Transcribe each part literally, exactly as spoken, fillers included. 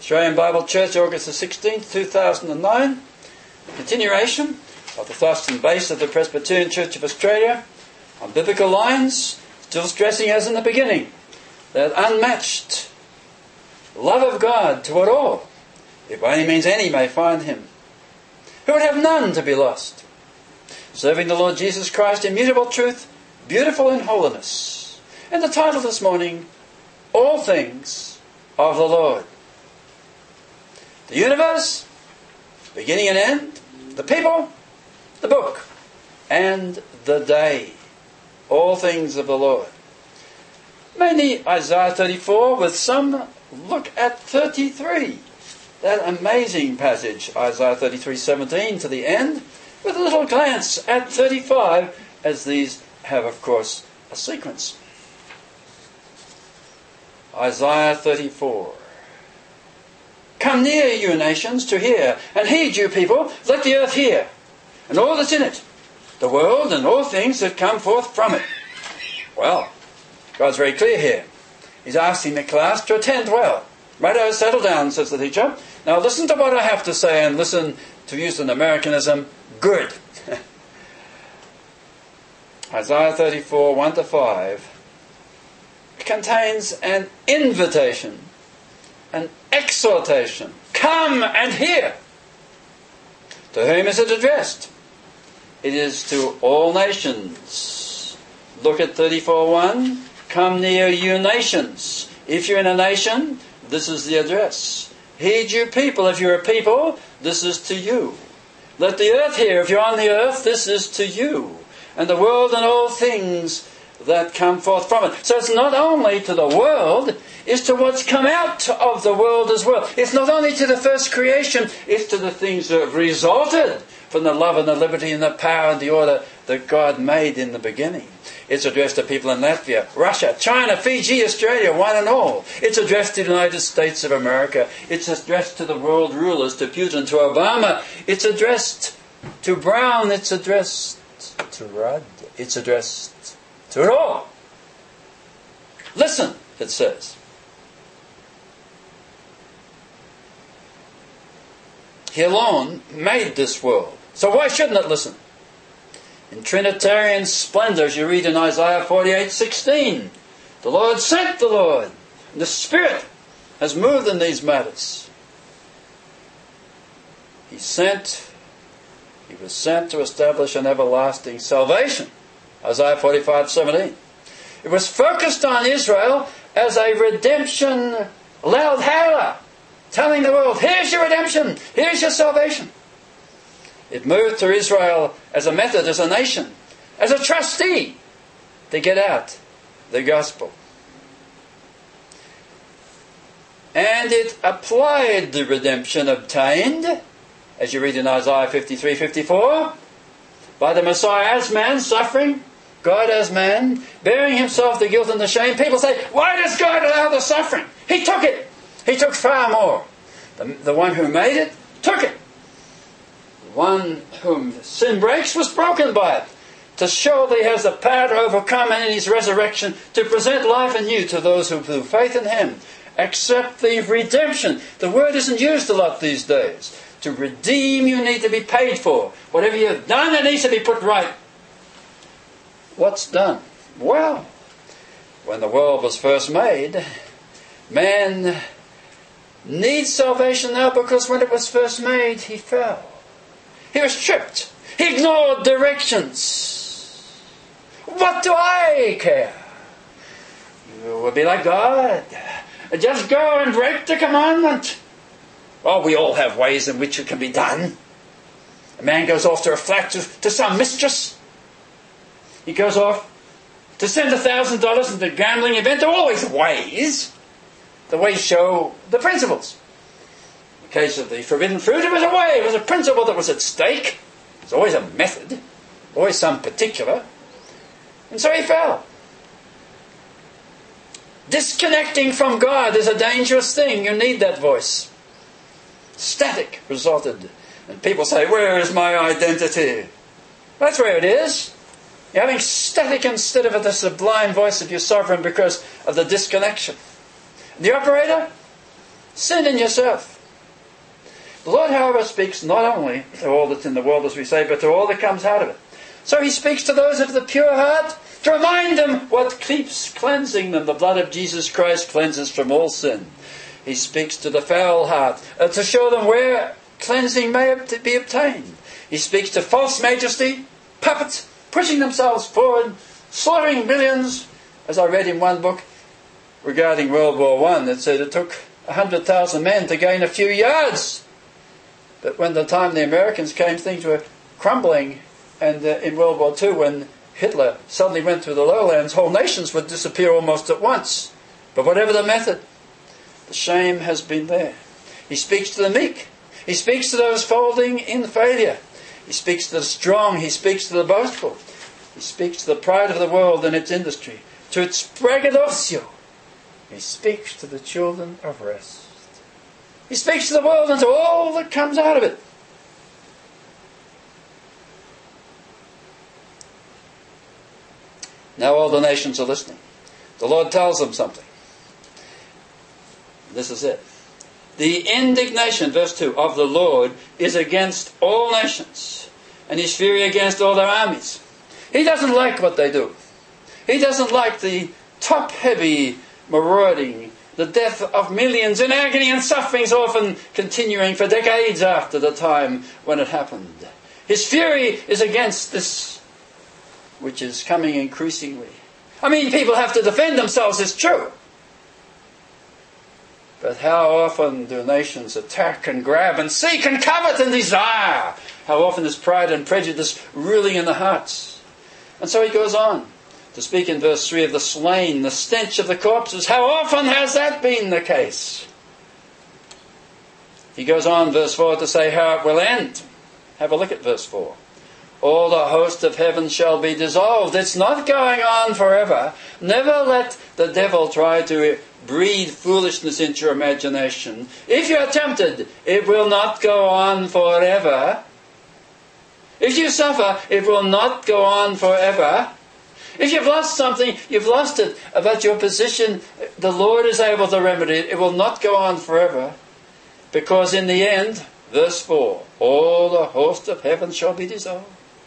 Australian Bible Church, August the sixteenth, two thousand nine. Continuation of the thrust and base of the Presbyterian Church of Australia on biblical lines, still stressing as in the beginning that unmatched love of God toward all, if by any means any may find him, who would have none to be lost, serving the Lord Jesus Christ in mutable truth, beautiful in holiness. And the title this morning, All Things of the Lord. The universe, beginning and end, the people, the book, and the day. All things of the Lord. Mainly Isaiah thirty-four, with some look at thirty-three. That amazing passage, Isaiah thirty-three seventeen to the end, with a little glance at thirty-five, as these have, of course, a sequence. Isaiah thirty-four. Come near, you nations, to hear, and heed, you people, let the earth hear, and all that's in it, the world and all things that come forth from it. Well, God's very clear here. He's asking the class to attend well. Righto, settle down, says the teacher. Now listen to what I have to say, and listen, to use an Americanism, good. Isaiah thirty-four, one to five, contains an invitation, an exhortation. Come and hear. To whom is it addressed? It is to all nations. Look at thirty-four one. Come near, you nations. If you're in a nation, this is the address. Heed, you people. If you're a people, this is to you. Let the earth hear. If you're on the earth, this is to you. And the world and all things that come forth from it. So it's not only to the world, it's to what's come out of the world as well. It's not only to the first creation, it's to the things that have resulted from the love and the liberty and the power and the order that God made in the beginning. It's addressed to people in Latvia, Russia, China, Fiji, Australia, one and all. It's addressed to the United States of America. It's addressed to the world rulers, to Putin, to Obama. It's addressed to Brown. It's addressed to Rudd. It's addressed to it all. Listen, it says. He alone made this world. So why shouldn't it listen? In Trinitarian splendor, as you read in Isaiah forty-eight sixteen, the Lord sent the Lord, and the Spirit has moved in these matters. He sent, He was sent to establish an everlasting salvation. Isaiah forty-five seventeen. It was focused on Israel as a redemption loud hailer, telling the world, here's your redemption, here's your salvation. It moved to Israel as a method, as a nation, as a trustee, to get out the gospel. And it applied the redemption obtained, as you read in Isaiah fifty-three fifty-four, by the Messiah as man, suffering, God as man, bearing himself the guilt and the shame. People say, why does God allow the suffering? He took it. He took far more. The, the one who made it took it. The one whom sin breaks was broken by it, to show that he has the power to overcome, and in his resurrection to present life anew to those who through faith in him accept the redemption. The word isn't used a lot these days. To redeem, you need to be paid for. Whatever you've done, it needs to be put right. What's done? Well, when the world was first made, man needs salvation now because when it was first made, he fell. He was tripped. He ignored directions. What do I care? You will be like God. Just go and break the commandment. Well, we all have ways in which it can be done. A man goes off to a flat to, to some mistress. He goes off to send a thousand dollars into a gambling event. There are always ways. The ways show the principles. In the case of the forbidden fruit, it was a way. It was a principle that was at stake. There's always a method. Always some particular. And so he fell. Disconnecting from God is a dangerous thing. You need that voice. Static resulted. And people say, where is my identity? That's where it is. You're having static instead of the sublime voice of your sovereign because of the disconnection. The operator, Sin in yourself. The Lord, however, speaks not only to all that's in the world, as we say, but to all that comes out of it. So he speaks to those of the pure heart to remind them what keeps cleansing them. The blood of Jesus Christ cleanses from all sin. He speaks to the foul heart uh, to show them where cleansing may be obtained. He speaks to false majesty, puppets, pushing themselves forward, slaughtering millions. As I read in one book regarding World War One, that said it took one hundred thousand men to gain a few yards. But when the time the Americans came, things were crumbling. And uh, in World War Two, when Hitler suddenly went through the lowlands, whole nations would disappear almost at once. But whatever the method, the shame has been there. He speaks to the meek. He speaks to those folding in failure. He speaks to the strong. He speaks to the boastful. He speaks to the pride of the world and its industry, to its braggadocio. He speaks to the children of rest. He speaks to the world and to all that comes out of it. Now all the nations are listening. The Lord tells them something. This is it. The indignation, verse two, of the Lord is against all nations, and his fury against all their armies. He doesn't like what they do. He doesn't like the top-heavy marauding, the death of millions in agony and sufferings, often continuing for decades after the time when it happened. His fury is against this, which is coming increasingly. I mean, people have to defend themselves, it's true. But how often do nations attack and grab and seek and covet and desire? How often is pride and prejudice ruling in the hearts? And so he goes on to speak in verse three of the slain, the stench of the corpses. How often has that been the case? He goes on, verse four, to say how it will end. Have a look at verse four. All the host of heaven shall be dissolved. It's not going on forever. Never let the devil try to breed foolishness into your imagination. If you are tempted, it will not go on forever. If you suffer, it will not go on forever. If you've lost something, you've lost it. But your position, the Lord is able to remedy it. It will not go on forever. Because in the end, verse four, all the host of heaven shall be dissolved.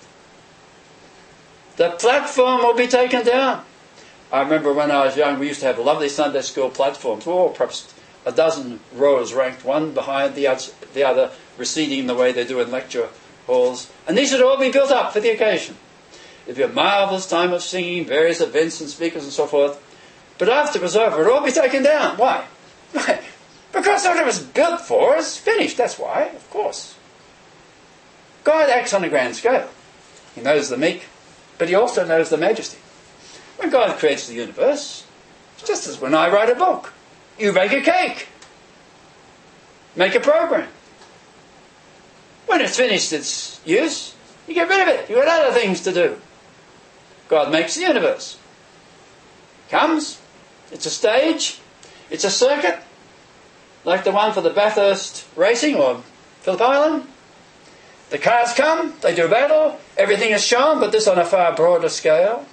The platform will be taken down. I remember when I was young, we used to have lovely Sunday school platforms. Oh, perhaps a dozen rows ranked, one behind the other, the other receding the way they do in lecture halls. And these would all be built up for the occasion. It'd be a marvellous time of singing, various events and speakers and so forth. But after it was over, it would all be taken down. Why? Because what it was built for is finished. That's why, of course. God acts on a grand scale. He knows the meek, but he also knows the majesty. When God creates the universe, it's just as when I write a book. You bake a cake. Make a program. When it's finished its use, you get rid of it. You've got other things to do. God makes the universe. Comes. It's a stage. It's a circuit. Like the one for the Bathurst racing or Phillip Island. The cars come. They do battle. Everything is shown, but this on a far broader scale.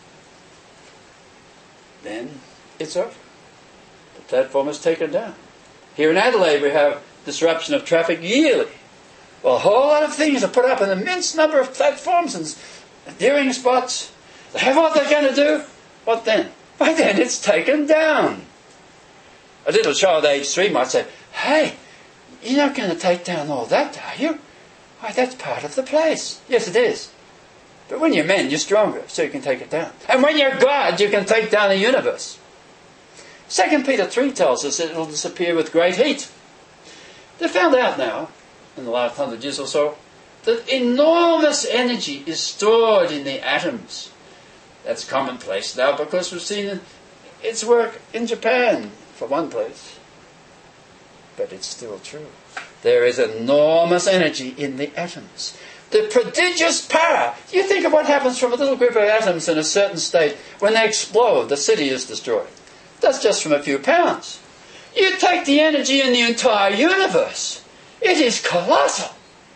Then it's over. The platform is taken down. Here in Adelaide we have disruption of traffic yearly. Well, a whole lot of things are put up, an immense number of platforms and viewing spots. They have what they're going to do. What then? By then it's taken down. A little child aged three might say, hey, you're not going to take down all that, are you? Why, that's part of the place. Yes, it is. But when you're men, you're stronger, so you can take it down. And when you're God, you can take down the universe. Second Peter three tells us that it will disappear with great heat. They found out now, in the last hundred years or so, that enormous energy is stored in the atoms. That's commonplace now because we've seen its work in Japan, for one place. But it's still true. There is enormous energy in the atoms. The prodigious power. You think of what happens from a little group of atoms in a certain state. When they explode, the city is destroyed. That's just from a few pounds. You take the energy in the entire universe. It is colossal.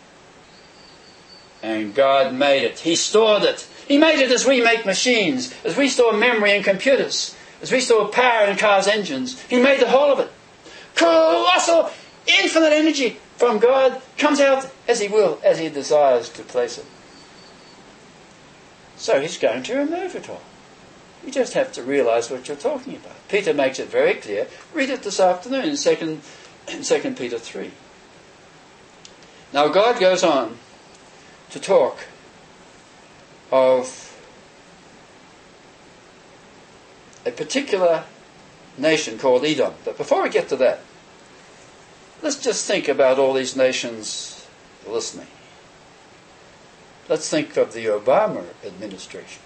And God made it. He stored it. He made it as we make machines, as we store memory in computers, as we store power in cars' engines. He made the whole of it. colossal, infinite energy from God comes out as He will, as He desires to place it. So He's going to remove it all. You just have to realize what you're talking about. Peter makes it very clear. Read it this afternoon in second, in second Peter three. Now God goes on to talk of a particular nation called Edom. But before we get to that, let's just think about all these nations listening. Let's think of the Obama administration.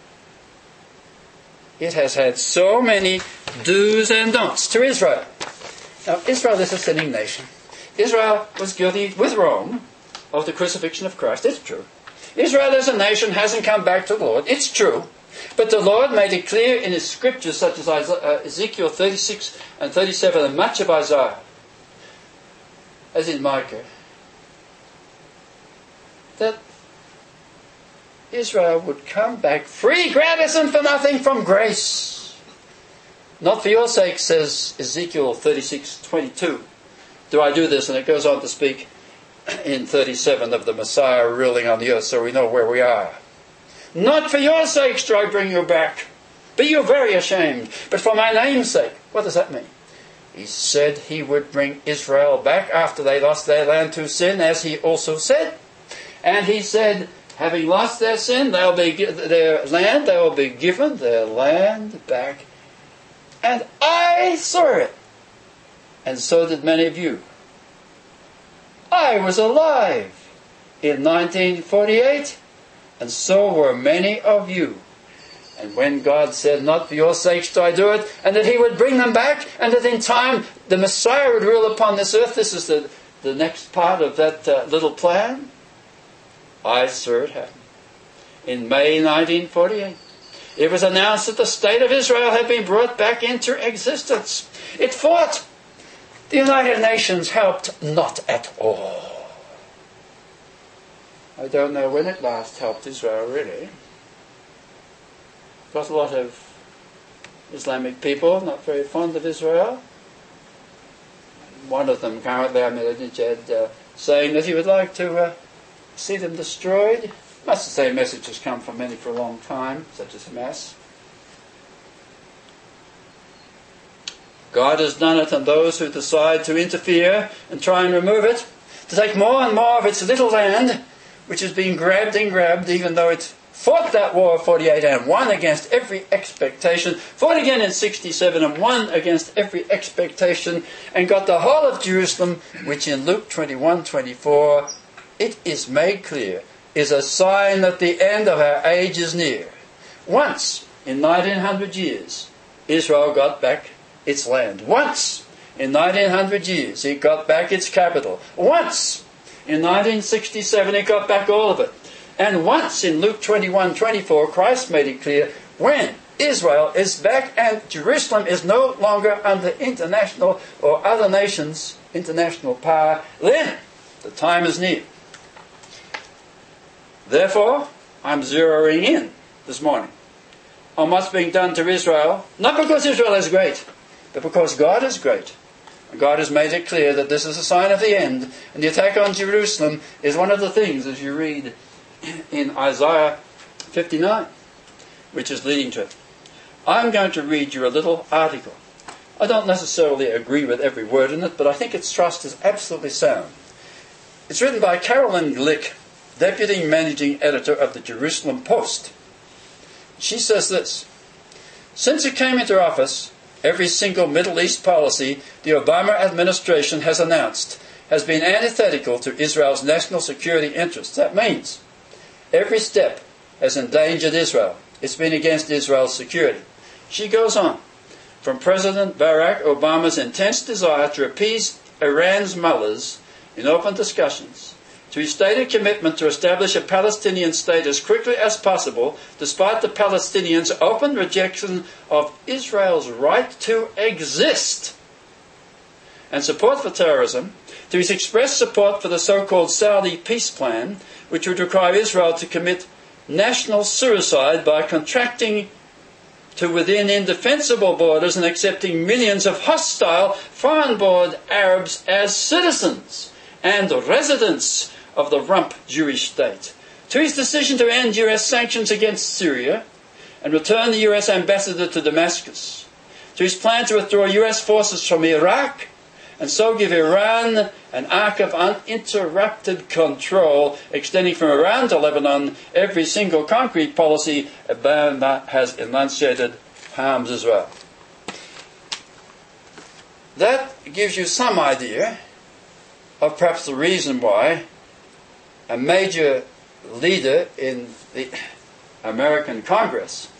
It has had so many do's and don'ts to Israel. Now, Israel is a sinning nation. Israel was guilty with Rome of the crucifixion of Christ. It's true. Israel as a nation hasn't come back to the Lord. It's true. But the Lord made it clear in His scriptures, such as Ezekiel thirty-six and thirty-seven, and much of Isaiah, as in Micah, that Israel would come back free, gratis and for nothing from grace. Not for your sake, says Ezekiel thirty-six twenty-two, do I do this, and it goes on to speak in thirty-seven of the Messiah ruling on the earth, so we know where we are. Not for your sakes do I bring you back. Be you very ashamed. But for my name's sake. What does that mean? He said He would bring Israel back after they lost their land to sin, as He also said. And He said, having lost their sin, they'll be their land, they will be given their land back. And I saw it. And so did many of you. I was alive in nineteen forty-eight. And so were many of you. And when God said, not for your sakes do I do it, and that He would bring them back, and that in time the Messiah would rule upon this earth, this is the, the next part of that uh, little plan, I saw it happen. In May nineteen forty-eight, it was announced that the state of Israel had been brought back into existence. It fought. The United Nations helped not at all. I don't know when it last helped Israel, really. Got a lot of Islamic people not very fond of Israel. One of them currently, Ahmadinejad, uh, saying that he would like to uh, see them destroyed. Much the same message has come from many for a long time, such as Hamas. God has done it, and those who decide to interfere and try and remove it, to take more and more of its little land, which is being grabbed and grabbed, even though it fought that war of forty-eight and won against every expectation, fought again in sixty-seven and won against every expectation, and got the whole of Jerusalem, which in Luke twenty-one twenty-four, it is made clear, is a sign that the end of our age is near. Once in nineteen hundred years, Israel got back its land. Once in nineteen hundred years, it got back its capital. Once in nineteen sixty-seven, it got back all of it. And once in Luke twenty-one twenty-four, Christ made it clear, when Israel is back and Jerusalem is no longer under international or other nations' international power, then the time is near. Therefore, I'm zeroing in this morning on what's being done to Israel, not because Israel is great, but because God is great. God has made it clear that this is a sign of the end, and the attack on Jerusalem is one of the things, as you read in Isaiah fifty-nine, which is leading to it. I'm going to read you a little article. I don't necessarily agree with every word in it, but I think its thrust is absolutely sound. It's written by Carolyn Glick, Deputy Managing Editor of the Jerusalem Post. She says this: since it came into office, every single Middle East policy the Obama administration has announced has been antithetical to Israel's national security interests. That means every step has endangered Israel. It's been against Israel's security. She goes on. From President Barack Obama's intense desire to appease Iran's mullahs in open discussions, to his stated commitment to establish a Palestinian state as quickly as possible, despite the Palestinians' open rejection of Israel's right to exist, and support for terrorism, to his expressed support for the so-called Saudi peace plan, which would require Israel to commit national suicide by contracting to within indefensible borders and accepting millions of hostile, foreign-born Arabs as citizens and residents of the rump Jewish state, to his decision to end U S sanctions against Syria and return the U S ambassador to Damascus, to his plan to withdraw U S forces from Iraq and so give Iran an arc of uninterrupted control extending from Iran to Lebanon. Every single concrete policy Obama has enunciated harms Israel. That gives you some idea of perhaps the reason why a major leader in the American Congress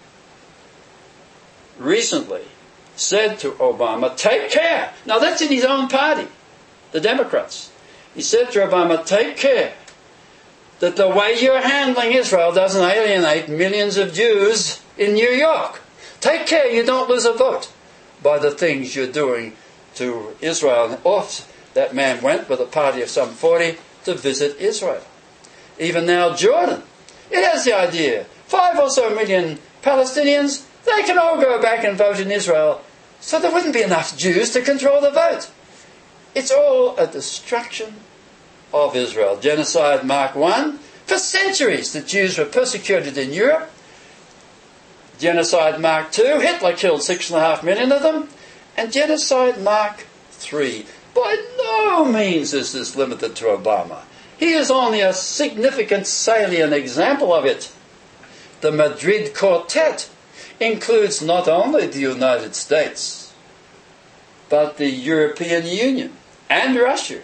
recently said to Obama, take care. Now that's in his own party, the Democrats. He said to Obama, take care that the way you're handling Israel doesn't alienate millions of Jews in New York. Take care you don't lose a vote by the things you're doing to Israel. And off that man went with a party of some forty to visit Israel. Even now Jordan, it has the idea, five or so million Palestinians, they can all go back and vote in Israel, so there wouldn't be enough Jews to control the vote. It's all a destruction of Israel. Genocide Mark one. For centuries the Jews were persecuted in Europe. Genocide Mark two. Hitler killed six and a half million of them. And Genocide Mark three. By no means is this limited to Obama. He is only a significant, salient example of it. The Madrid Quartet includes not only the United States, but the European Union and Russia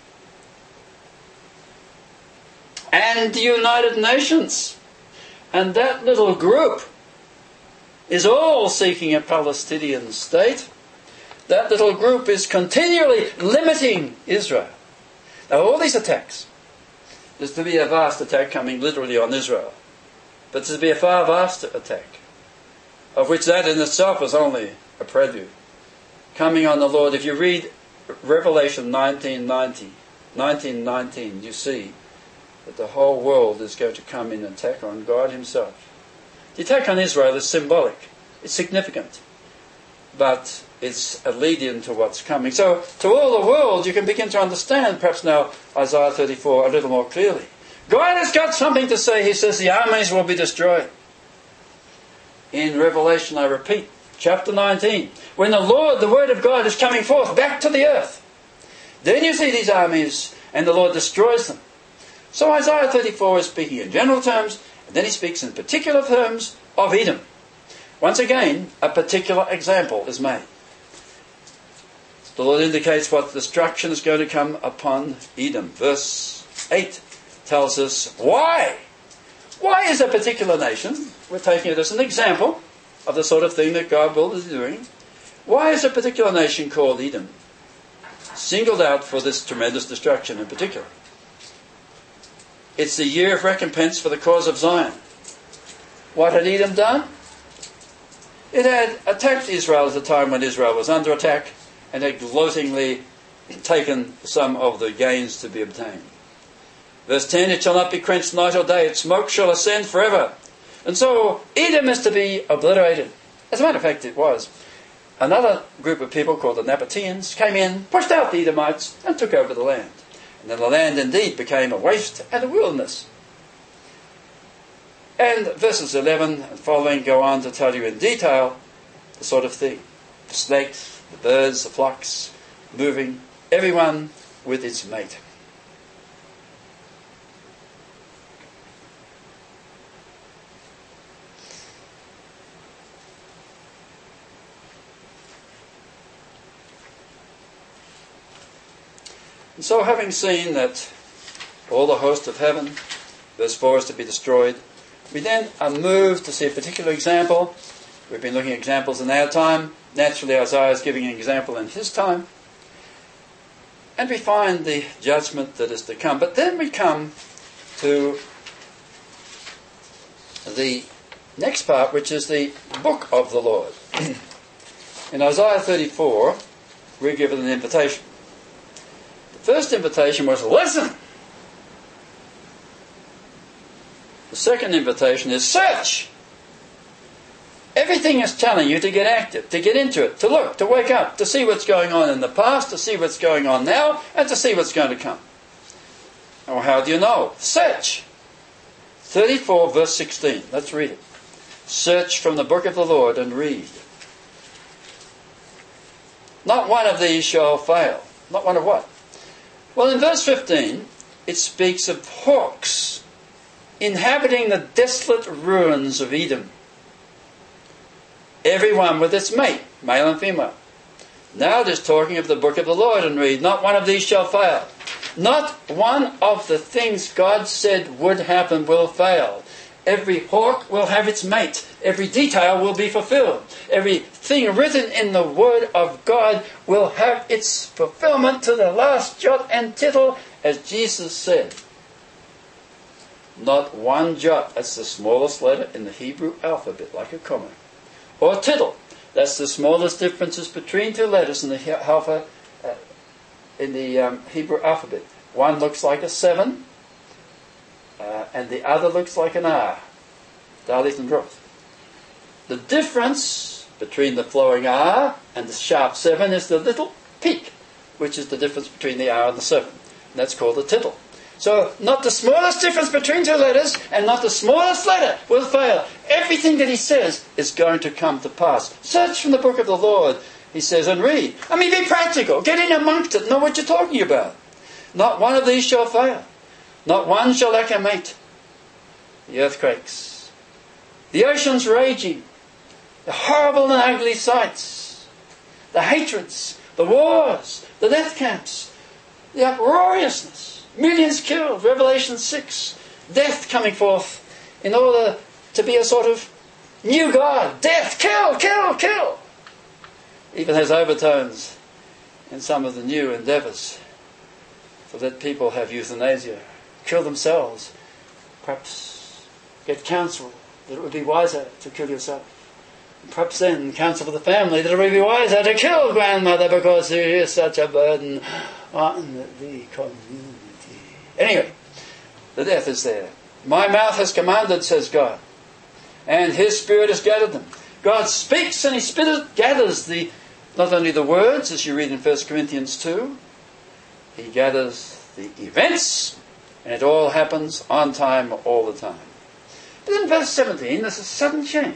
and the United Nations. And that little group is all seeking a Palestinian state. That little group is continually limiting Israel. Now all these attacks, there's to be a vast attack coming literally on Israel, but there's to be a far vaster attack, of which that in itself is only a prelude, coming on the Lord. If you read Revelation nineteen ninety, nineteen nineteen, you see that the whole world is going to come in and attack on God himself. The attack on Israel is symbolic. It's significant. But it's a lead-in to what's coming. So, to all the world, you can begin to understand, perhaps now, Isaiah thirty-four a little more clearly. God has got something to say. He says the armies will be destroyed. In Revelation, I repeat, chapter nineteen, when the Lord, the Word of God, is coming forth back to the earth, then you see these armies, and the Lord destroys them. So Isaiah thirty-four is speaking in general terms, and then he speaks in particular terms of Edom. Once again, a particular example is made. The Lord indicates what destruction is going to come upon Edom. Verse eight tells us why. Why is a particular nation, we're taking it as an example of the sort of thing that God will be doing, why is a particular nation called Edom singled out for this tremendous destruction in particular? It's the year of recompense for the cause of Zion. What had Edom done? It had attacked Israel at the time when Israel was under attack and had gloatingly taken some of the gains to be obtained. Verse ten, it shall not be quenched night or day, its smoke shall ascend forever. And so Edom is to be obliterated. As a matter of fact, it was. Another group of people called the Nabateans came in, pushed out the Edomites, and took over the land. And then the land indeed became a waste and a wilderness. And verses eleven and following go on to tell you in detail the sort of thing. The snakes, the birds, the flocks, moving, everyone with its mate. And so having seen that all the host of heaven, verse four, is to be destroyed, we then are moved to see a particular example. We've been looking at examples in our time. Naturally, Isaiah is giving an example in his time. And we find the judgment that is to come. But then we come to the next part, which is the book of the Lord. In Isaiah thirty-four, we're given an invitation. The first invitation was, listen. The second invitation is, search. Everything is telling you to get active, to get into it, to look, to wake up, to see what's going on in the past, to see what's going on now, and to see what's going to come. Well, how do you know? Search. thirty-four verse sixteen. Let's read it. Search from the book of the Lord and read. Not one of these shall fail. Not one of what? Well, in verse fifteen, it speaks of hawks inhabiting the desolate ruins of Edom. Everyone with its mate, male and female. Now it is talking of the book of the Lord and read, not one of these shall fail. Not one of the things God said would happen will fail. Every hawk will have its mate. Every detail will be fulfilled. Everything written in the Word of God will have its fulfillment to the last jot and tittle, as Jesus said. Not one jot, that's the smallest letter in the Hebrew alphabet, like a comma. Or tittle, that's the smallest differences between two letters in the alpha, uh, in the um, Hebrew alphabet. One looks like a seven, uh, and the other looks like an R. Dalit and Roth. The difference between the flowing R and the sharp seven is the little peak, which is the difference between the R and the seven. And that's called a tittle. So, not the smallest difference between two letters, and not the smallest letter will fail. Everything that he says is going to come to pass. Search from the book of the Lord, he says, and read. I mean, be practical. Get in amongst it. Know what you're talking about. Not one of these shall fail. Not one shall lack a mate. The earthquakes. The oceans raging. The horrible and ugly sights. The hatreds. The wars. The death camps. The uproariousness. Millions killed, Revelation six. Death coming forth in order to be a sort of new God. Death, kill, kill, kill. Even has overtones in some of the new endeavours to let people have euthanasia, kill themselves, perhaps get counsel that it would be wiser to kill yourself. Perhaps then counsel for the family that it would be wiser to kill grandmother because she is such a burden on the community. Anyway, the death is there. My mouth has commanded, says God, and his Spirit has gathered them. God speaks and he spirit gathers the not only the words, as you read in First Corinthians two, he gathers the events, and it all happens on time all the time. But in verse seventeen, there's a sudden change.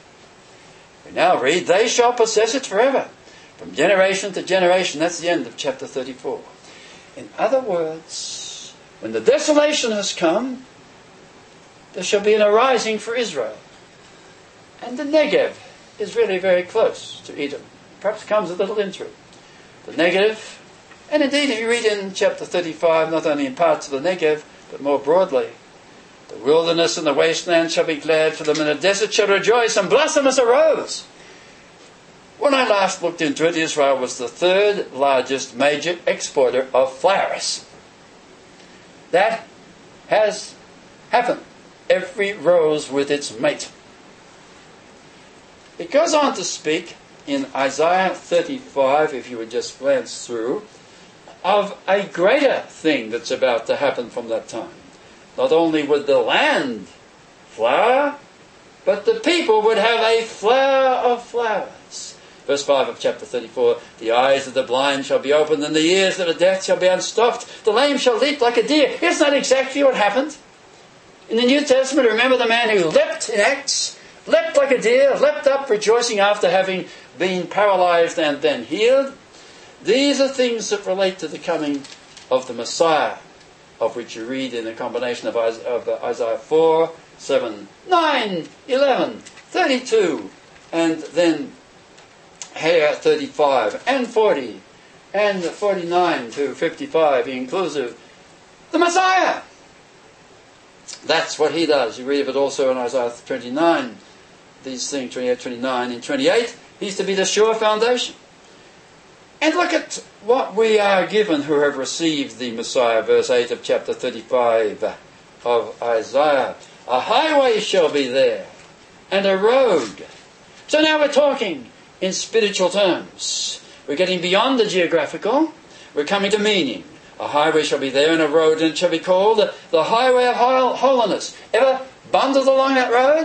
We now read, they shall possess it forever, from generation to generation. That's the end of chapter thirty-four. In other words, when the desolation has come, there shall be an arising for Israel. And the Negev is really very close to Edom. Perhaps comes a little into it. The Negev, and indeed if you read in chapter thirty-five, not only in parts of the Negev, but more broadly, the wilderness and the wasteland shall be glad for them, and the desert shall rejoice and blossom as a rose. When I last looked into it, Israel was the third largest major exporter of flowers. That has happened. Every rose with its mate. It goes on to speak in Isaiah thirty-five, if you would just glance through, of a greater thing that's about to happen from that time. Not only would the land flower, but the people would have a flower of flowers. Verse five of chapter thirty-four, the eyes of the blind shall be opened, and the ears of the deaf shall be unstopped. The lame shall leap like a deer. Isn't that exactly what happened? In the New Testament, remember the man who leapt in Acts? Leapt like a deer, leapt up rejoicing after having been paralyzed and then healed. These are things that relate to the coming of the Messiah, of which you read in a combination of Isaiah four, seven, nine, eleven, thirty-two, and then here thirty-five and forty and forty-nine to fifty-five inclusive. The Messiah! That's what he does. You read of it also in Isaiah twenty-nine. These things, twenty-eight, twenty-nine. In twenty-eight, he's to be the sure foundation. And look at what we are given who have received the Messiah. Verse eight of chapter thirty-five of Isaiah. A highway shall be there, and a road. So now we're talking in spiritual terms. We're getting beyond the geographical. We're coming to meaning. A highway shall be there, and a road, and it shall be called the highway of holiness. Ever bundled along that road?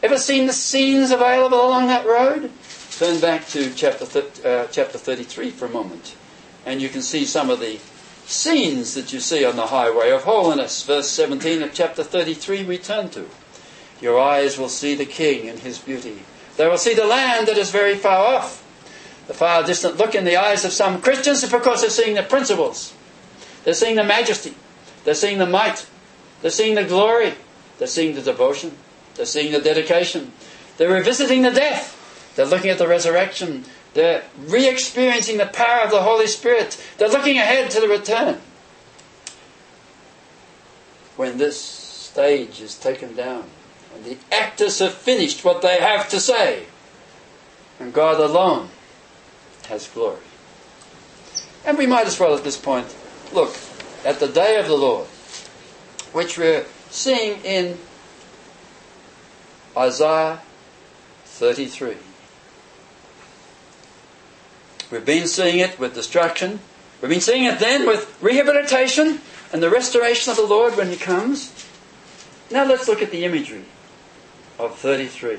Ever seen the scenes available along that road? Turn back to chapter, th- uh, chapter thirty-three for a moment, and you can see some of the scenes that you see on the highway of holiness. Verse seventeen of chapter thirty-three we turn to. Your eyes will see the King in his beauty. They will see the land that is very far off. The far distant look in the eyes of some Christians is because they're seeing the principles. They're seeing the majesty. They're seeing the might. They're seeing the glory. They're seeing the devotion. They're seeing the dedication. They're revisiting the death. They're looking at the resurrection. They're re-experiencing the power of the Holy Spirit. They're looking ahead to the return. When this stage is taken down and the actors have finished what they have to say, and God alone has glory. And we might as well at this point look at the day of the Lord, which we're seeing in Isaiah thirty-three. We've been seeing it with destruction. We've been seeing it then with rehabilitation and the restoration of the Lord when He comes. Now let's look at the imagery of thirty-three.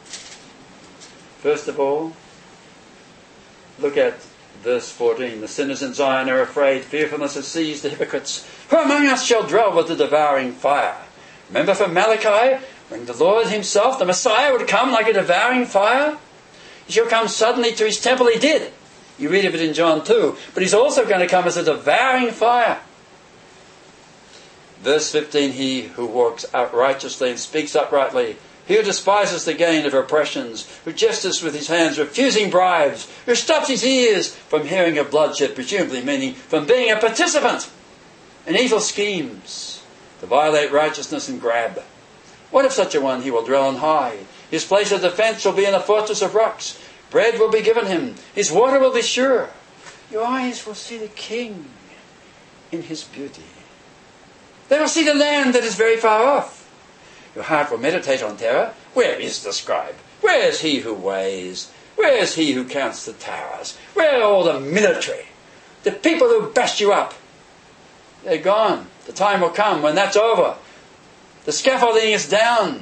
First of all, look at verse fourteen. The sinners in Zion are afraid. Fearfulness has seized the hypocrites. Who among us shall dwell with the devouring fire? Remember from Malachi, when the Lord Himself, the Messiah, would come like a devouring fire? He shall come suddenly to His temple. He did. You read of it in John two. But He's also going to come as a devouring fire. Verse fifteen, he who walks righteously and speaks uprightly, he who despises the gain of oppressions, who gestures with his hands, refusing bribes, who stops his ears from hearing of bloodshed, presumably meaning from being a participant in evil schemes to violate righteousness and grab. What if such a one? He will dwell on high. His place of defence shall be in a fortress of rocks. Bread will be given him. His water will be sure. Your eyes will see the King in His beauty. They will see the land that is very far off. Your heart will meditate on terror. Where is the scribe? Where is he who weighs? Where is he who counts the towers? Where are all the military? The people who bash you up? They're gone. The time will come when that's over. The scaffolding is down.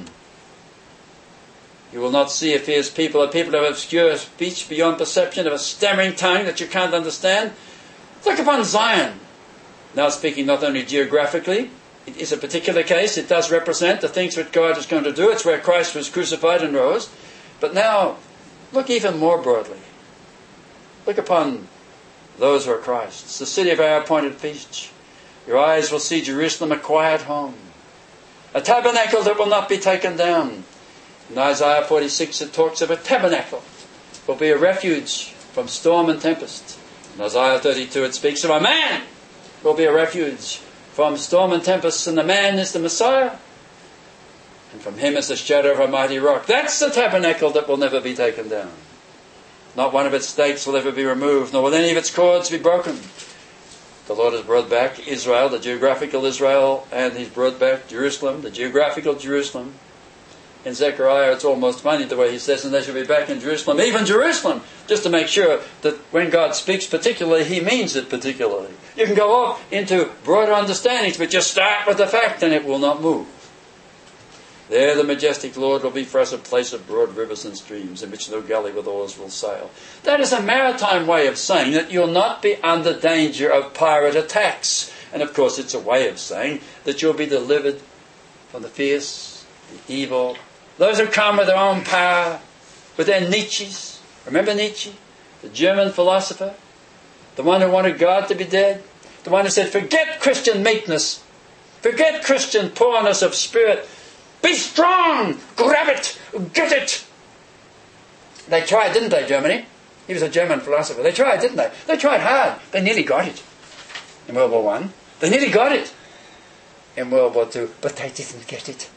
You will not see a fierce people, a people of obscure speech beyond perception, of a stammering tongue that you can't understand. Look upon Zion. Now speaking not only geographically, it is a particular case. It does represent the things that God is going to do. It's where Christ was crucified and rose. But now, look even more broadly. Look upon those who are Christ's, the city of our appointed feast. Your eyes will see Jerusalem, a quiet home, a tabernacle that will not be taken down. In Isaiah forty-six it talks of a tabernacle. It will be a refuge from storm and tempest. In Isaiah thirty-two it speaks of a man will be a refuge from storm and tempest, and the man is the Messiah. And from him is the shadow of a mighty rock. That's the tabernacle that will never be taken down. Not one of its stakes will ever be removed, nor will any of its cords be broken. The Lord has brought back Israel, the geographical Israel, and He's brought back Jerusalem, the geographical Jerusalem. In Zechariah it's almost funny the way he says, and they shall be back in Jerusalem, even Jerusalem, just to make sure that when God speaks particularly, He means it particularly. You can go off into broader understandings, but just start with the fact and it will not move. There the majestic Lord will be for us a place of broad rivers and streams, in which no galley with oars will sail. That is a maritime way of saying that you'll not be under danger of pirate attacks. And of course it's a way of saying that you'll be delivered from the fierce, the evil, those who come with their own power, with their Nietzsches. Remember Nietzsche, the German philosopher? The one who wanted God to be dead? The one who said, forget Christian meekness. Forget Christian poorness of spirit. Be strong! Grab it! Get it! They tried, didn't they, Germany? He was a German philosopher. They tried, didn't they? They tried hard. They nearly got it. In World War One. They nearly got it. In World War Two. But they didn't get it.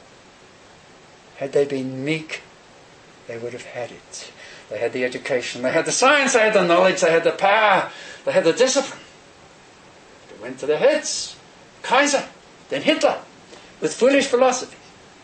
Had they been meek, they would have had it. They had the education, they had the science, they had the knowledge, they had the power, they had the discipline. They went to their heads. Kaiser, then Hitler, with foolish philosophy.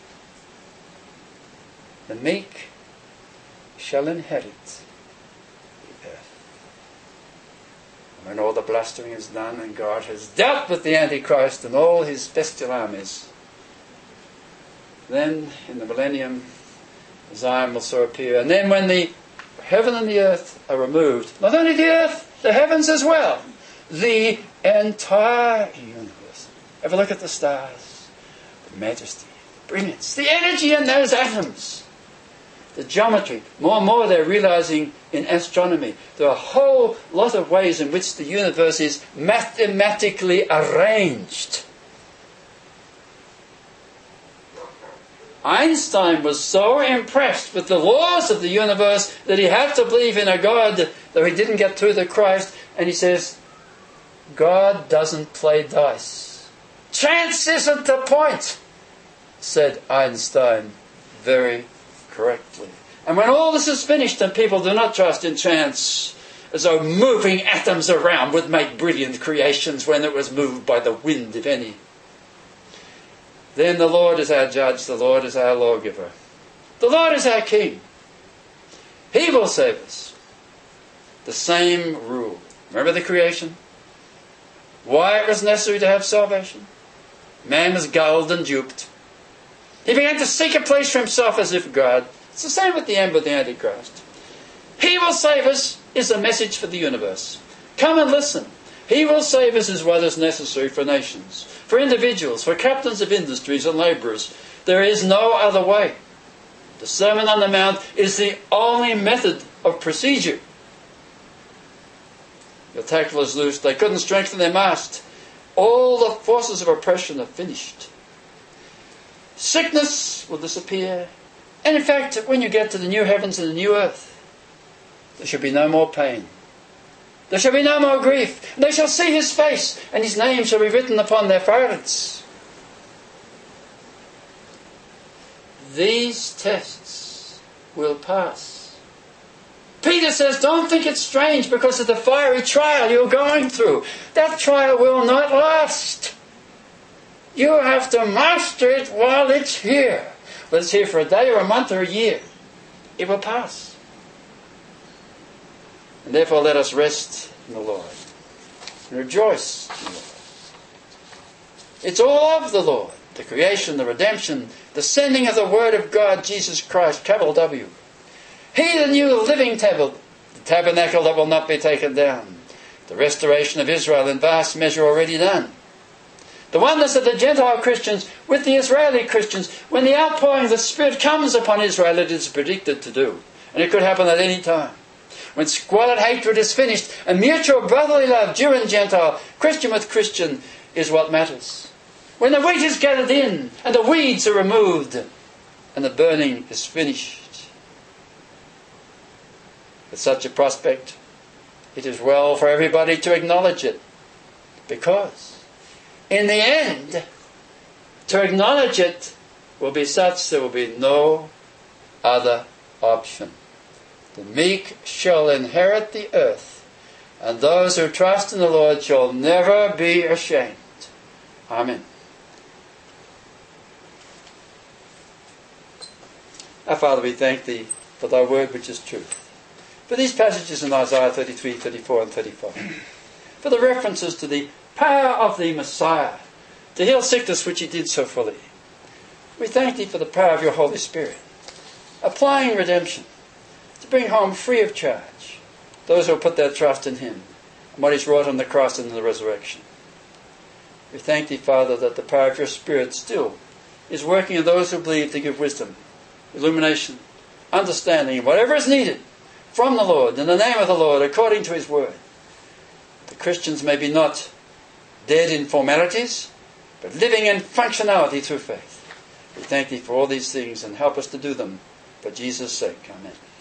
The meek shall inherit the earth. And when all the blustering is done and God has dealt with the Antichrist and all his bestial armies, then in the millennium Zion will so appear. And then when the heaven and the earth are removed, not only the earth, the heavens as well, the entire universe. Have a look at the stars, the majesty, the brilliance, the energy in those atoms, the geometry. More and more they're realizing in astronomy there are a whole lot of ways in which the universe is mathematically arranged. Einstein was so impressed with the laws of the universe that he had to believe in a God, though he didn't get through to Christ. And he says, God doesn't play dice. Chance isn't the point, said Einstein very correctly. And when all this is finished and people do not trust in chance, as though moving atoms around would make brilliant creations when it was moved by the wind, if any, then the Lord is our judge, the Lord is our lawgiver. The Lord is our king. He will save us. The same rule. Remember the creation? Why it was necessary to have salvation? Man was gulled and duped. He began to seek a place for himself as if God. It's the same with the end with the Antichrist. He will save us is the message for the universe. Come and listen. He will save us is what is necessary for nations, for individuals, for captains of industries and labourers. There is no other way. The Sermon on the Mount is the only method of procedure. The tackle is loose. They couldn't strengthen their mast. All the forces of oppression are finished. Sickness will disappear. And in fact, when you get to the new heavens and the new earth, there shall be no more pain. There shall be no more grief. They shall see his face, and his name shall be written upon their foreheads. These tests will pass. Peter says, don't think it's strange because of the fiery trial you're going through. That trial will not last. You have to master it while it's here. Whether it's here for a day or a month or a year, it will pass. And therefore let us rest in the Lord and rejoice in the Lord. It's all of the Lord. The creation, the redemption, the sending of the Word of God, Jesus Christ, capital W. He, the new living tabernacle, the tabernacle that will not be taken down. The restoration of Israel in vast measure already done. The oneness of the Gentile Christians with the Israeli Christians. When the outpouring of the Spirit comes upon Israel, it is predicted to do. And it could happen at any time. When squalid hatred is finished, and mutual brotherly love, Jew and Gentile, Christian with Christian, is what matters. When the wheat is gathered in, and the weeds are removed, and the burning is finished. With such a prospect, it is well for everybody to acknowledge it. Because, in the end, to acknowledge it will be such there will be no other option. The meek shall inherit the earth, and those who trust in the Lord shall never be ashamed. Amen. Our Father, we thank Thee for Thy word which is truth. For these passages in Isaiah thirty-three, thirty-four and thirty-five. For the references to the power of the Messiah to heal sickness which He did so fully. We thank Thee for the power of Your Holy Spirit, applying redemption to bring home free of charge those who put their trust in Him and what He's wrought on the cross and in the resurrection. We thank Thee, Father, that the power of Your Spirit still is working in those who believe to give wisdom, illumination, understanding, whatever is needed from the Lord, in the name of the Lord, according to His word. The Christians may be not dead in formalities, but living in functionality through faith. We thank Thee for all these things and help us to do them for Jesus' sake. Amen.